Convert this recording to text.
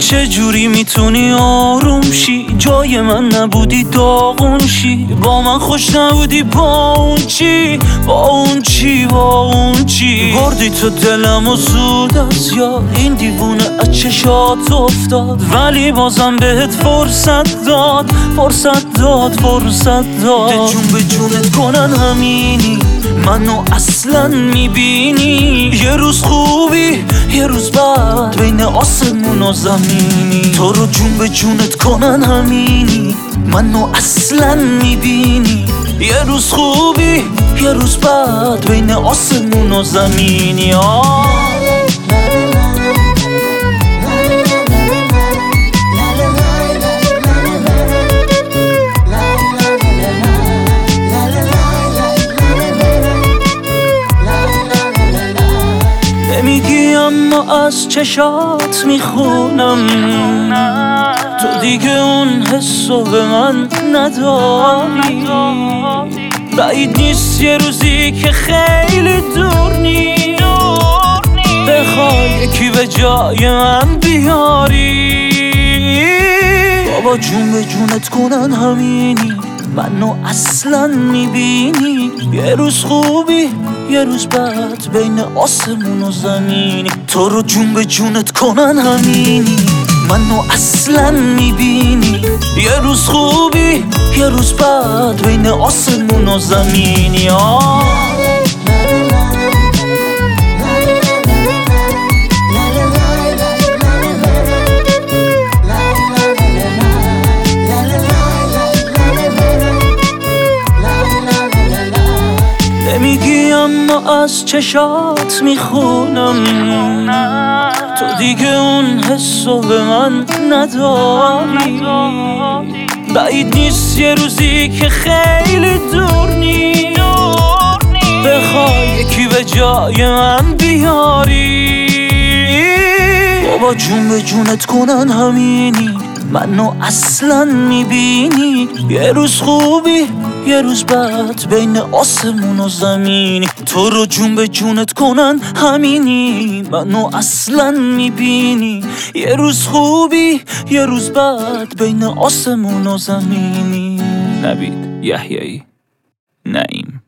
چجوری میتونی آروم شی؟ جای من نبودی داغون شی، با من خوش نبودی با اون چی؟ با اون چی؟ با اون چی؟ بردی تو دلم و زود از یاد، این دیوونه از چشات افتاد، ولی بازم بهت فرصت داد، فرصت داد، فرصت داد. جون به جونت کنن همینی، منو اصلا میبینی؟ یه روز خوبی یه روز بعد، بین آسمون و زمینی. تو رو جون به جونت کنن همینی، منو اصلا میبینی؟ یه روز خوبی یه روز بعد، بین آسمون و زمینی. نمیگی اما از چشات میخونم، تو دیگه اون حسو به من نداری. بعید نیست یه روزی که خیلی دور نی، بخوای یکی به جای من بیاری. بابا جون به جونت کنن همینی، منو اصلا میبینی؟ یه روز خوبی یه روز بعد، بین آسمون و زمینی. تو رو جون به جونت کنن همینی، منو اصلا میبینی؟ یه روز خوبی یه روز بعد، بین آسمون و زمینی. نمیگی اما از چشات میخونم، تو دیگه اون حسو به من نداری. بعید نیست یه روزی که خیلی دور نی، بخوای یکی به جای من بیاری. بابا جون به جونت کنن همینی، منو اصلا میبینی؟ یه روز خوبی یه روز بعد، بین آسمون و زمینی. تو رو جون به جونت کنن همینی، منو اصلا میبینی؟ یه روز خوبی یه روز بعد، بین آسمون و زمینی. نوید یحیایی، نعیم.